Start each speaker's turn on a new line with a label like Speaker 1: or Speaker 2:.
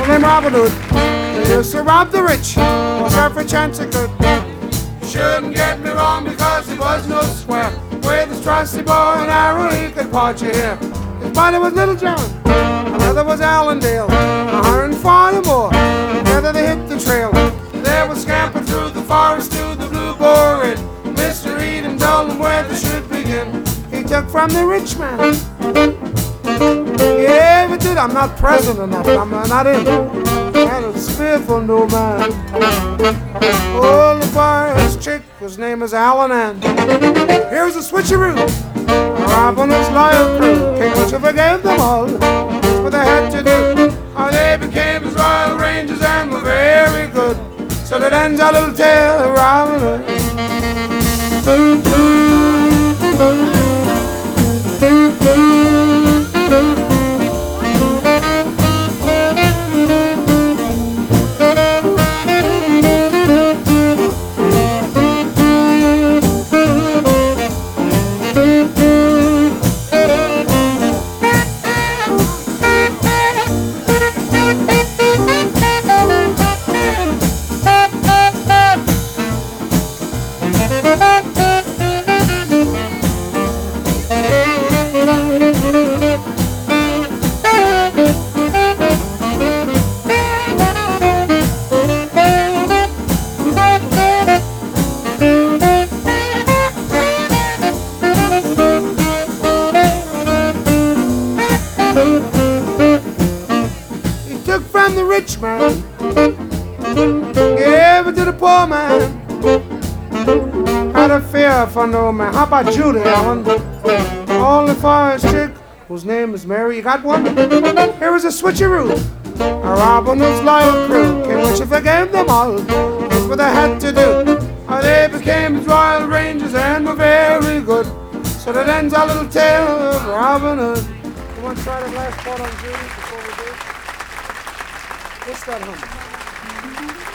Speaker 1: named Robin Hood. He used to rob the rich, was every chance he could. Shouldn't get me wrong because he was no square. With his trusty bow and arrow he could part you here. His body was Little John, another was Allendale, 140 more. Together they hit the trail. They would scamper through the forest to the Blue Boar Inn. Mr. Eden told them where they should begin. He took from the rich man. Yeah, but did I'm not present enough. I'm not in. And it's fearful, no man. Oh, the forest chick, whose name is Alan Ann. Here's a switcheroo. Robin Hood's loyal crew. King Richard forgave them all. That's what they had to do. Oh, they became his royal rangers and were very good. So that ends our little tale of Robin Hood. He took from the rich man, gave it to the poor man. Had a fear for no man. How about Judy, Alan? Only for his chick, whose name is Mary. You got one? Here was a switcheroo. A Robin Hood's loyal crew. King Richard forgave them all. That's what they had to do. Oh, they became his royal rangers and were very good. So that ends our little tale of Robin Hood. You want to try the last part on Judy before we do? What's that, honey?